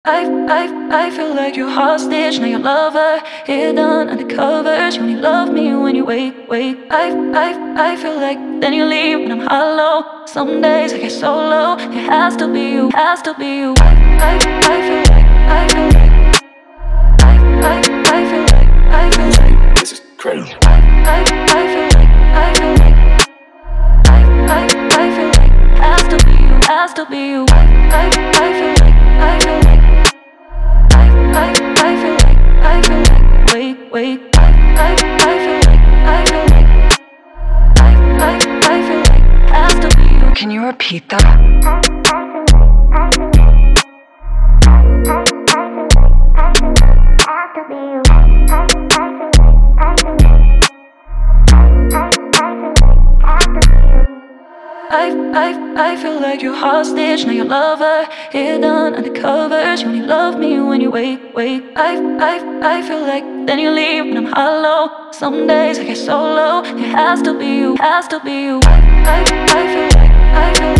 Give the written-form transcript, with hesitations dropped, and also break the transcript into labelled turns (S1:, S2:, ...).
S1: I feel like you're hostage, now your lover hidden under covers. You only love me when you wake. I feel like then you leave when I'm hollow. Some days I get so low, it has to be you, has to be you. I feel like, I feel like, I feel like, I feel like
S2: This is crazy.
S1: I feel like, I feel like, I feel like has to be you, has to be you. I feel like, I feel like, I feel like, I feel like, wait. I feel like, I feel like, I feel like has to be you.
S3: Can you repeat that?
S1: I feel like you're hostage, now your lover hidden under covers. You only love me when you wake. I feel like then you leave when I'm hollow. Some days I get so low, it has to be you, has to be you. I feel like, I feel